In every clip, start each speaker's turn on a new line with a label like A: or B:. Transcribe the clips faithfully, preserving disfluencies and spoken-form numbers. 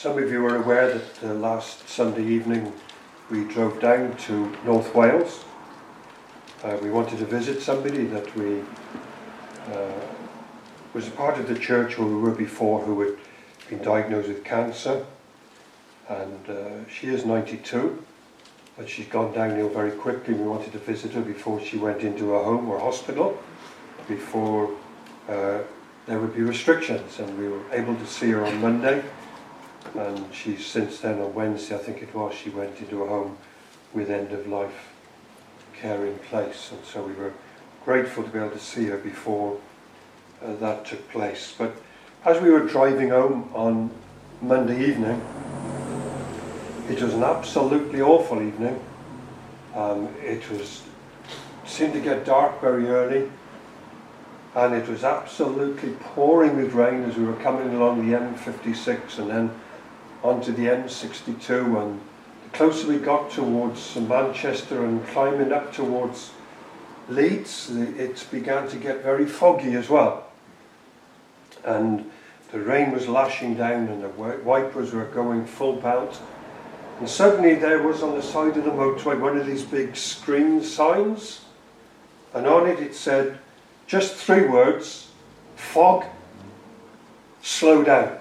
A: Some of you are aware that uh, last Sunday evening we drove down to North Wales. Uh, we wanted to visit somebody that we uh, was a part of the church where we were before, who had been diagnosed with cancer, and uh, she is ninety-two, but she's gone downhill very quickly. We wanted to visit her before she went into a home or hospital, before uh, there would be restrictions, and we were able to see her on Monday. And she's since then, on Wednesday I think it was, she went into a home with end-of-life care in place, and so we were grateful to be able to see her before uh, that took place. But as we were driving home on Monday evening, it was an absolutely awful evening. Um, it was seemed to get dark very early, and it was absolutely pouring with rain as we were coming along the M fifty-six and then onto the M sixty-two, and the closer we got towards Manchester and climbing up towards Leeds, it began to get very foggy as well. And the rain was lashing down and the wipers were going full belt. And suddenly there was on the side of the motorway one of these big screen signs, and on it it said just three words: fog, slow down.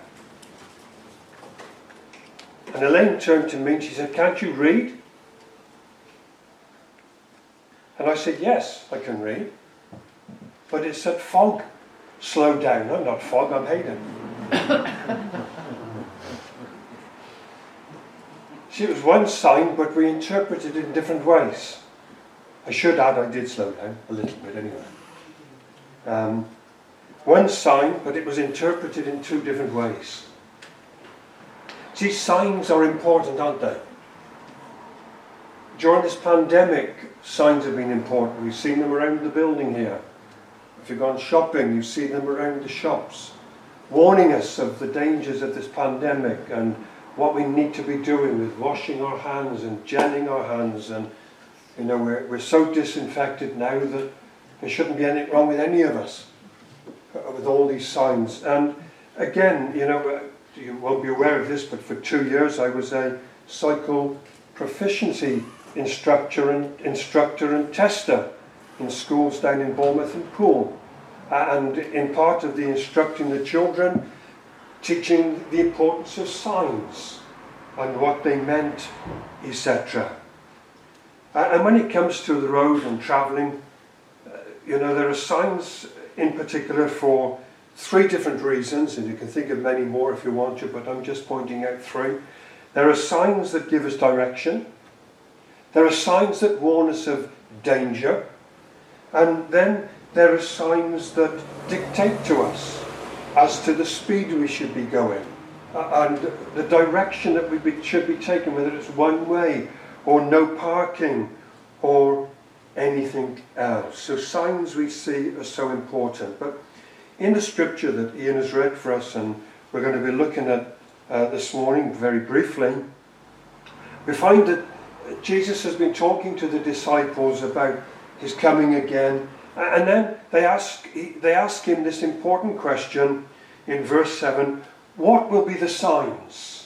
A: And Elaine turned to me and she said, "Can't you read?" And I said, "Yes, I can read." But it said fog, slow down. I'm not Fog, I'm Hayden. See, it was one sign, but we interpreted it in different ways. I should add I did slow down, a little bit anyway. Um, one sign, but it was interpreted in two different ways. See, signs are important, aren't they? During this pandemic, signs have been important. We've seen them around the building here. If you've gone shopping, you see them around the shops, warning us of the dangers of this pandemic and what we need to be doing with washing our hands and gelling our hands. And, you know, we're, we're so disinfected now that there shouldn't be anything wrong with any of us with all these signs. And again, you know, you won't be aware of this, but for two years I was a cycle proficiency instructor and instructor and tester in schools down in Bournemouth and Poole. And in part of the instructing the children, teaching the importance of signs and what they meant, et cetera. And when it comes to the road and travelling, uh, you know, there are signs in particular for three different reasons, and you can think of many more if you want to, but I'm just pointing out three. There are signs that give us direction. There are signs that warn us of danger. And then there are signs that dictate to us as to the speed we should be going, uh, and the direction that we be, should be taking, whether it's one way or no parking or anything else. So signs we see are so important. But in the scripture that Ian has read for us, and we're going to be looking at uh, this morning very briefly, we find that Jesus has been talking to the disciples about his coming again, and then they ask, they ask him this important question in verse seven: what will be the signs?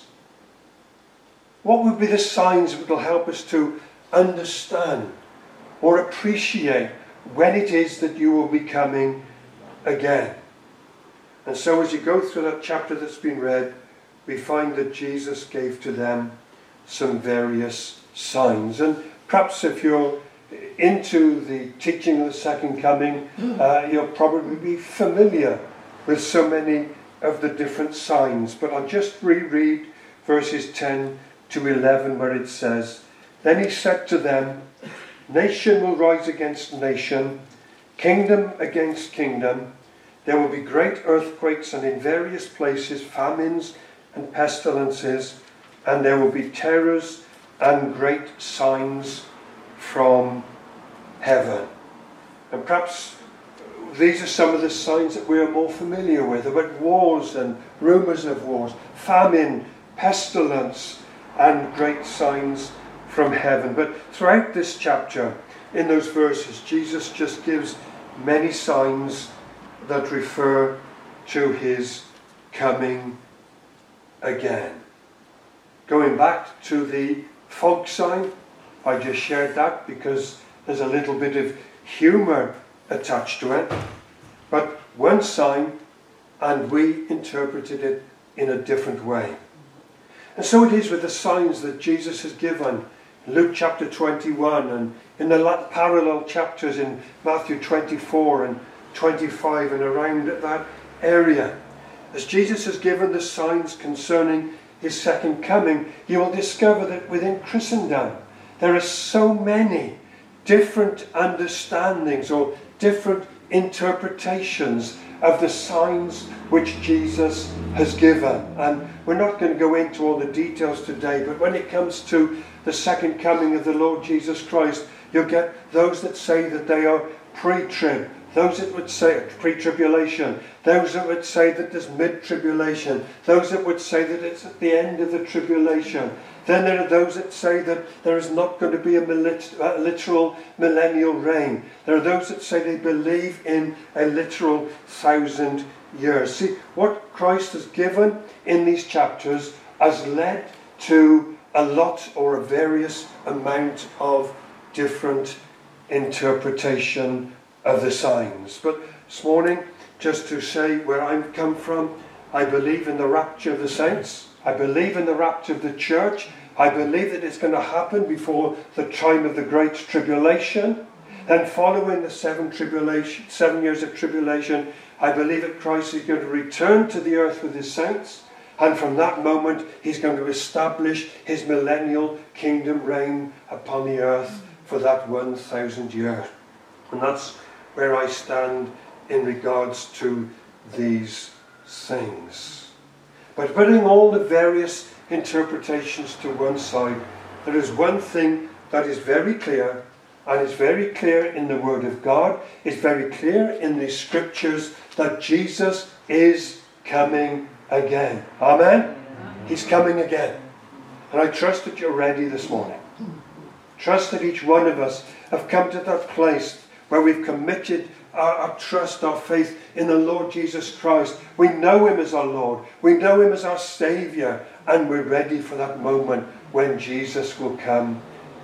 A: What will be the signs that will help us to understand or appreciate when it is that you will be coming again? And so as you go through that chapter that's been read, we find that Jesus gave to them some various signs. And perhaps if you're into the teaching of the second coming, uh, you'll probably be familiar with so many of the different signs. But I'll just reread verses ten to eleven, where it says, "Then he said to them, nation will rise against nation, kingdom against kingdom. There will be great earthquakes, and in various places famines and pestilences, and there will be terrors and great signs from heaven." And perhaps these are some of the signs that we are more familiar with, about wars and rumours of wars, famine, pestilence, and great signs from heaven. But throughout this chapter, in those verses, Jesus just gives many signs that refer to his coming again. Going back to the fog sign, I just shared that because there's a little bit of humour attached to it. But one sign, and we interpreted it in a different way. And so it is with the signs that Jesus has given. Luke chapter twenty-one, and in the parallel chapters in Matthew twenty-four and twenty-five, and around that area. As Jesus has given the signs concerning his second coming, you will discover that within Christendom there are so many different understandings or different interpretations of the signs which Jesus has given. And we're not going to go into all the details today, but when it comes to the second coming of the Lord Jesus Christ, you'll get those that say that they are pre-trib, those that would say pre-tribulation, those that would say that there's mid-tribulation, those that would say that it's at the end of the tribulation. Then there are those that say that there is not going to be a literal millennial reign. There are those that say they believe in a literal thousand years. See, what Christ has given in these chapters has led to a lot or a various amount of different interpretation of the signs. But this morning, just to say where I've come from, I believe in the rapture of the saints. I believe in the rapture of the church. I believe that it's going to happen before the time of the Great Tribulation. Then following the seven, tribulation, seven years of tribulation, I believe that Christ is going to return to the earth with his saints. And from that moment, he's going to establish his millennial kingdom reign upon the earth for that one thousand years. And that's where I stand in regards to these things. But putting all the various interpretations to one side, there is one thing that is very clear, and it's very clear in the Word of God, it's very clear in the Scriptures, that Jesus is coming again. Amen? He's coming again. And I trust that you're ready this morning. Trust that each one of us have come to that place where we've committed our, our trust, our faith in the Lord Jesus Christ. We know him as our Lord. We know him as our Saviour. And we're ready for that moment when Jesus will come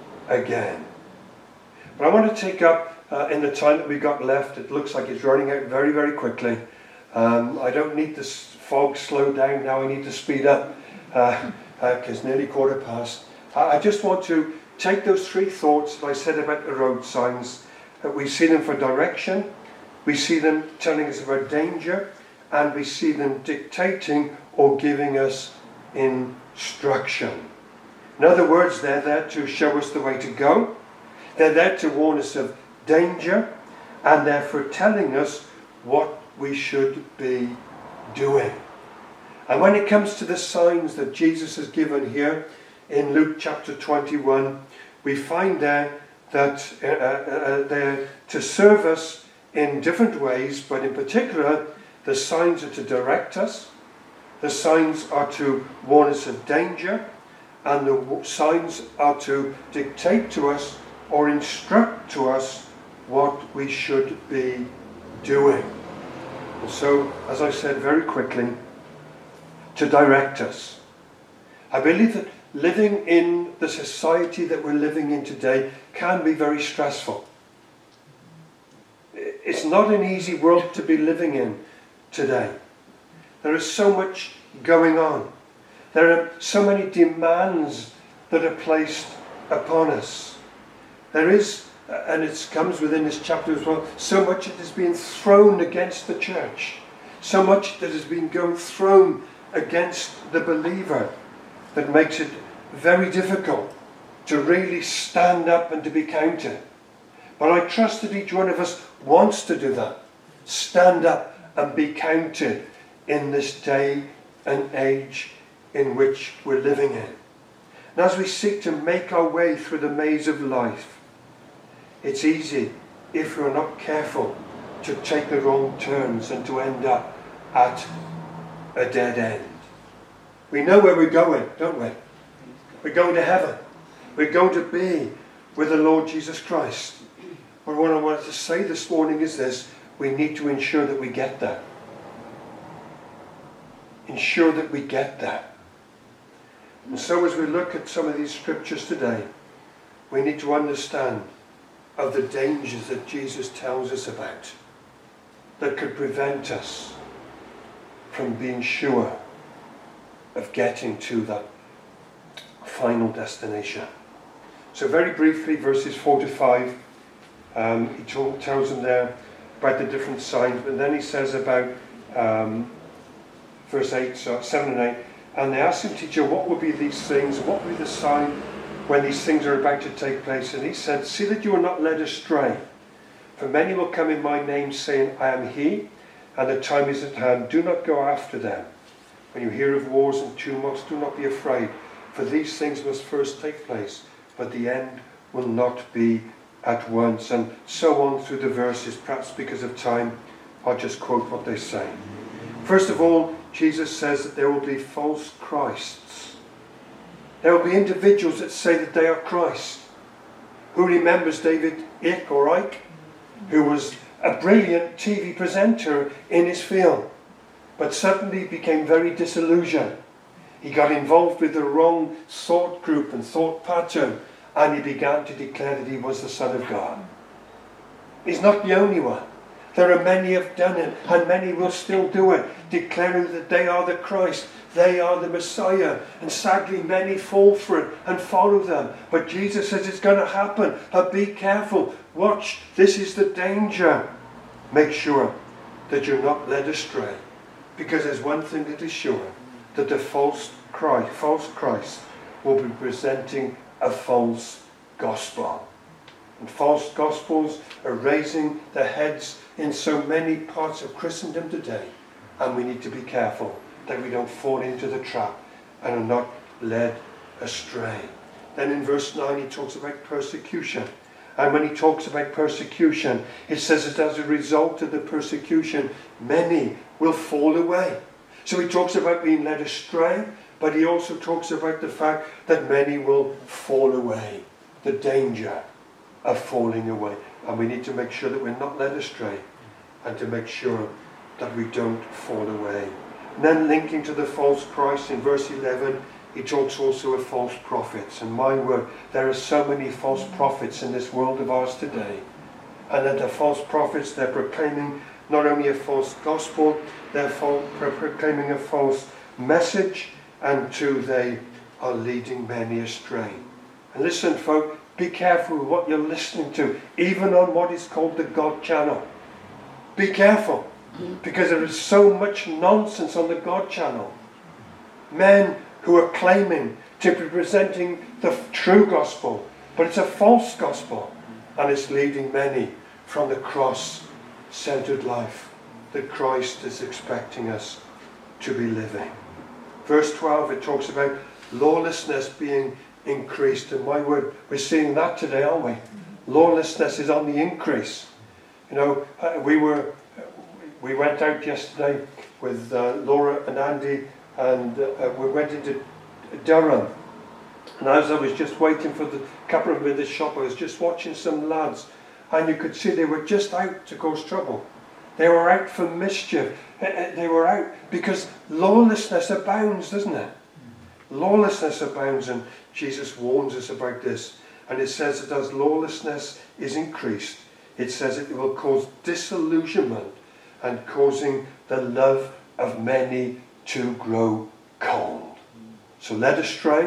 A: again. But I want to take up, uh, in the time that we've got left, it looks like it's running out very, very quickly. Um, I don't need this fog slow down now. I need to speed up because uh, uh, it's nearly quarter past. I, I just want to take those three thoughts that I said about the road signs. That we see them for direction, we see them telling us about danger, and we see them dictating or giving us instruction. In other words, they're there to show us the way to go, they're there to warn us of danger, and they're for telling us what we should be doing. And when it comes to the signs that Jesus has given here in Luke chapter twenty-one, we find there that uh, uh, they're to serve us in different ways, but in particular, the signs are to direct us, the signs are to warn us of danger, and the signs are to dictate to us or instruct to us what we should be doing. And so, as I said very quickly, to direct us. I believe that living in the society that we're living in today can be very stressful. It's not an easy world to be living in today. There is so much going on. There are so many demands that are placed upon us. There is, and it comes within this chapter as well, so much that is being thrown against the church. So much that has been going thrown against the believer that makes it very difficult to really stand up and to be counted. But I trust that each one of us wants to do that. Stand up and be counted in this day and age in which we're living in. And as we seek to make our way through the maze of life, it's easy, if we're not careful, to take the wrong turns and to end up at a dead end. We know where we're going, don't we? We're going to heaven. We're going to be with the Lord Jesus Christ. But what I wanted to say this morning is this: we need to ensure that we get there. Ensure that we get there. And so as we look at some of these scriptures today, we need to understand of the dangers that Jesus tells us about that could prevent us from being sure of getting to that final destination. So very briefly, verses four to five, um, he told, tells them there about the different signs, but then he says about um, verse eight, so seven and eight, and they asked him, teacher, what will be these things? What will be the sign when these things are about to take place? And he said, see that you are not led astray. For many will come in my name, saying, I am he, and the time is at hand. Do not go after them. When you hear of wars and tumults, do not be afraid, for these things must first take place, but the end will not be at once. And so on through the verses. Perhaps because of time, I'll just quote what they say. First of all, Jesus says that there will be false Christs. There will be individuals that say that they are Christ. Who remembers David Icke or Icke, who was a brilliant T V presenter in his field, but suddenly became very disillusioned. He got involved with the wrong thought group and thought pattern, and he began to declare that he was the Son of God. He's not the only one. There are many who have done it, and many will still do it, declaring that they are the Christ, they are the Messiah, and sadly many fall for it and follow them. But Jesus says it's going to happen, but be careful. Watch, this is the danger. Make sure that you're not led astray, because there's one thing that is sure, that the false Christ, false Christ will be presenting a false gospel. And false gospels are raising their heads in so many parts of Christendom today. And we need to be careful that we don't fall into the trap and are not led astray. Then in verse nine he talks about persecution. And when he talks about persecution, it says that as a result of the persecution, many will fall away. So he talks about being led astray, but he also talks about the fact that many will fall away. The danger of falling away. And we need to make sure that we're not led astray, and to make sure that we don't fall away. And then linking to the false Christ in verse eleven, he talks also of false prophets. And my word, there are so many false prophets in this world of ours today. And that the false prophets, they're proclaiming not only a false gospel, they're proclaiming a false message, and two, they are leading many astray. And listen, folk, be careful with what you're listening to, even on what is called the God channel. Be careful, because there is so much nonsense on the God channel. Men who are claiming to be presenting the true gospel, but it's a false gospel, and it's leading many from the cross-centered life that Christ is expecting us to be living. Verse twelve, it talks about lawlessness being increased, and my word, we're seeing that today, aren't we? Lawlessness is on the increase. You know, uh, we were we went out yesterday with uh, Laura and Andy, and uh, we went into Durham, and as I was just waiting for the couple of them in the shop, I was just watching some lads, and you could see they were just out to cause trouble. They were out for mischief. They were out because lawlessness abounds, doesn't it? Lawlessness abounds, and Jesus warns us about this. And it says that as lawlessness is increased, it says it will cause disillusionment and causing the love of many to grow cold. So led astray,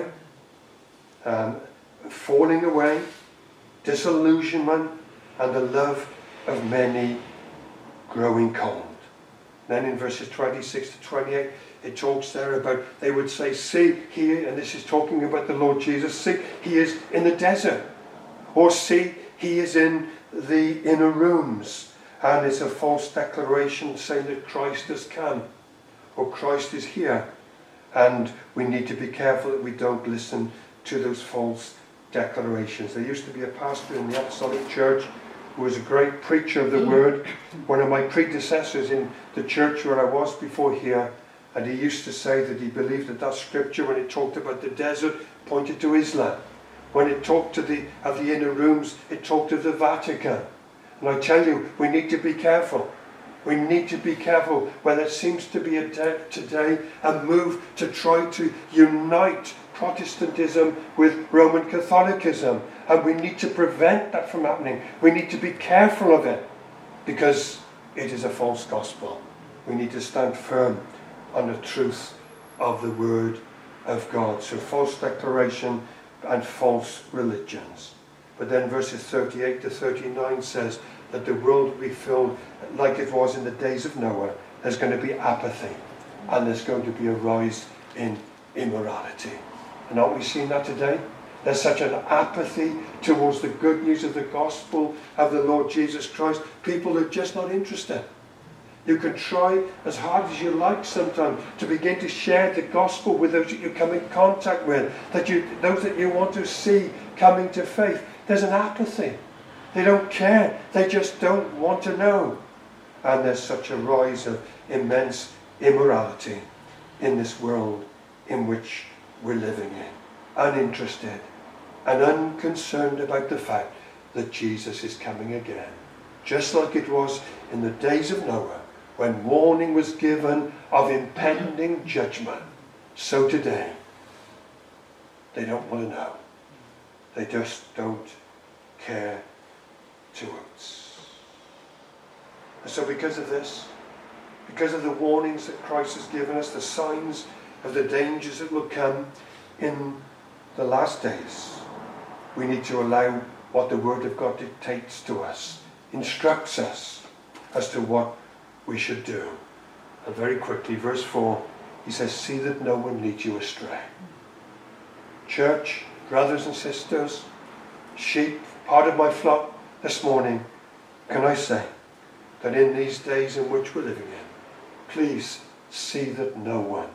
A: um, falling away, disillusionment, and the love of many growing cold. Then in verses twenty-six to twenty-eight, it talks there about, they would say, see, he, and this is talking about the Lord Jesus, see, he is in the desert. Or see, he is in the inner rooms. And it's a false declaration saying that Christ has come, or Christ is here. And we need to be careful that we don't listen to those false declarations. There used to be a pastor in the Apostolic Church who was a great preacher of the word, one of my predecessors in the church where I was before here, and he used to say that he believed that that scripture, when it talked about the desert, pointed to Islam. When it talked to the, of the inner rooms, it talked of the Vatican. And I tell you, we need to be careful. We need to be careful when there seems to be a de- today a move to try to unite Protestantism with Roman Catholicism. And we need to prevent that from happening. We need to be careful of it because it is a false gospel. We need to stand firm on the truth of the Word of God. So false declaration and false religions. But then verses thirty-eight to thirty-nine says that the world will be filled like it was in the days of Noah. There's going to be apathy and there's going to be a rise in immorality. And aren't we seeing that today? There's such an apathy towards the good news of the gospel of the Lord Jesus Christ. People are just not interested. You can try as hard as you like sometimes to begin to share the gospel with those that you come in contact with, that you, those that you want to see coming to faith. There's an apathy. They don't care. They just don't want to know. And there's such a rise of immense immorality in this world in which we're living in. Uninterested and unconcerned about the fact that Jesus is coming again. Just like it was in the days of Noah, when warning was given of impending judgment. So today, they don't want to know. They just don't care two oats. And so because of this, because of the warnings that Christ has given us, the signs of the dangers that will come in the last days, we need to allow what the Word of God dictates to us, instructs us as to what we should do. And very quickly, verse four, he says, see that no one leads you astray. Church, brothers and sisters, sheep, part of my flock this morning, can I say that in these days in which we're living in, please see that no one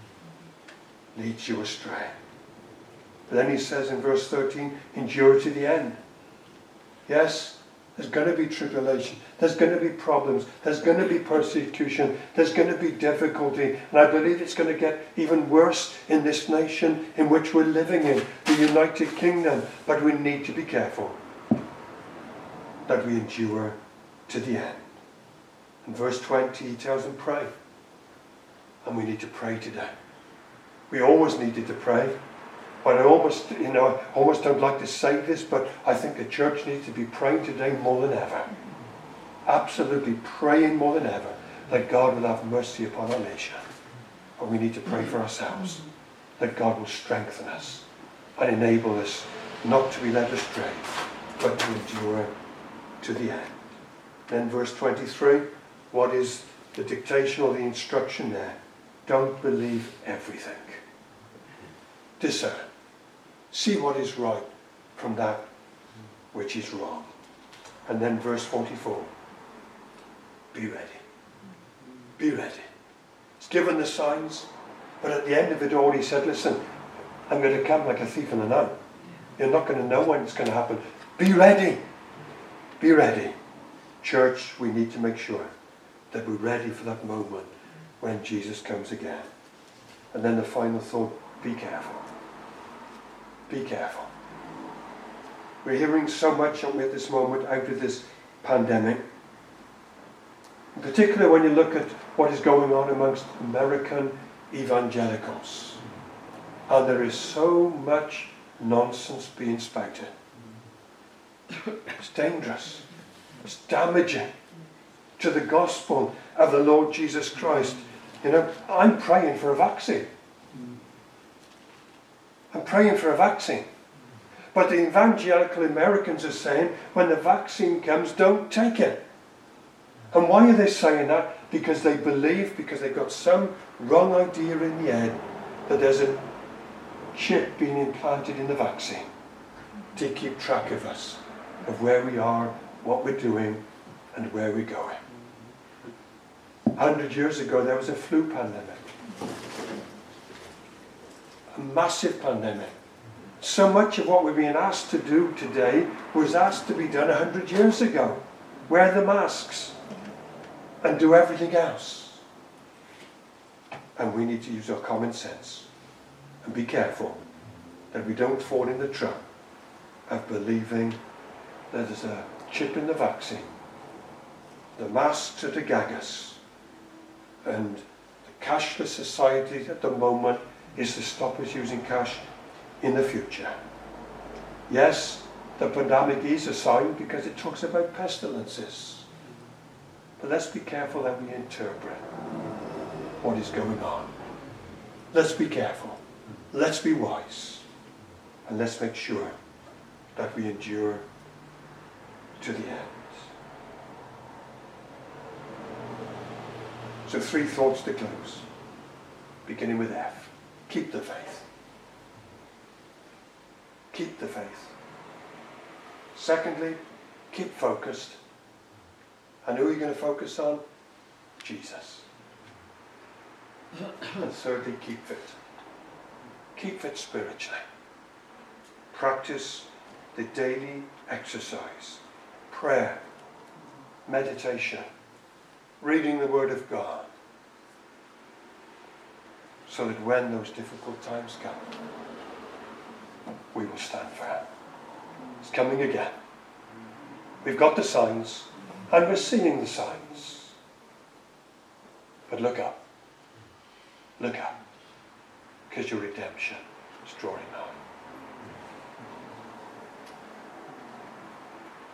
A: leads you astray. But then he says in verse thirteen, endure to the end. Yes, there's going to be tribulation. There's going to be problems. There's going to be persecution. There's going to be difficulty. And I believe it's going to get even worse in this nation in which we're living in, the United Kingdom. But we need to be careful that we endure to the end. In verse twenty, he tells them, pray. And we need to pray today. We always needed to pray. But I almost, you know, I almost don't like to say this, but I think the church needs to be praying today more than ever. Absolutely praying more than ever that God will have mercy upon our nation. But we need to pray for ourselves, that God will strengthen us and enable us not to be led astray, but to endure to the end. Then verse twenty-three, what is the dictation or the instruction there? Don't believe everything. Discern. See what is right from that which is wrong. And then verse forty-four. Be ready. Be ready. He's given the signs, but at the end of it all he said, listen, I'm going to come like a thief in the night. You're not going to know when it's going to happen. Be ready. Be ready. Church, we need to make sure that we're ready for that moment when Jesus comes again. And then the final thought, be careful. Be careful. We're hearing so much, aren't we, at this moment out of this pandemic. In particular when you look at what is going on amongst American evangelicals. And there is so much nonsense being spouted. It's dangerous. It's damaging to the gospel of the Lord Jesus Christ. You know, I'm praying for a vaccine. I'm praying for a vaccine. But the evangelical Americans are saying, when the vaccine comes, don't take it. And why are they saying that? Because they believe, because they've got some wrong idea in the head, that there's a chip being implanted in the vaccine to keep track of us, of where we are, what we're doing, and where we're going. A hundred years ago, there was a flu pandemic. A massive pandemic. So much of what we're being asked to do today was asked to be done a hundred years ago. Wear the masks and do everything else. And we need to use our common sense and be careful that we don't fall in the trap of believing that there's a chip in the vaccine. The masks are to gag us. And the cashless society at the moment is to stop us using cash in the future. Yes, the pandemic is a sign because it talks about pestilences. But let's be careful that we interpret what is going on. Let's be careful. Let's be wise. And let's make sure that we endure to the end. So three thoughts to close, beginning with F. Keep the faith. Keep the faith. Secondly, keep focused. And who are you going to focus on? Jesus. And thirdly, keep fit. Keep fit spiritually. Practice the daily exercise, prayer, meditation, reading the Word of God, so that when those difficult times come, we will stand firm. It's coming again. We've got the signs, and we're seeing the signs. But look up. Look up. Because your redemption is drawing nigh.